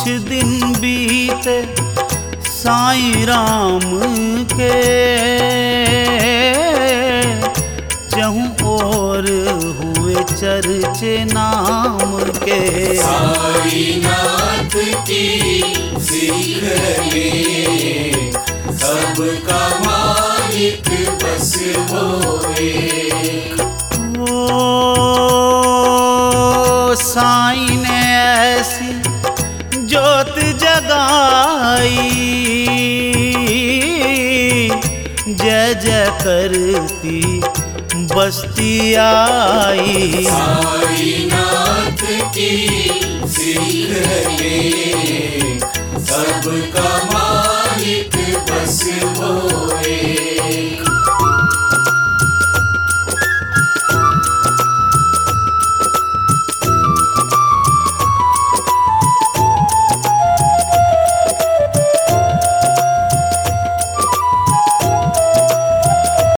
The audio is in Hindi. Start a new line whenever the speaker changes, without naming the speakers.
दिन बीते साईं राम के, चहुं ओर हुए चर्चे नाम के।
साईं नाथ की सीख ले, सबका मालिक बस होए।
ओ साईं ने ऐसी जोत जगाई, जय जय करती बस्ती आई।
साईं नाथ की सीख ले, सबका मालिक बस हो।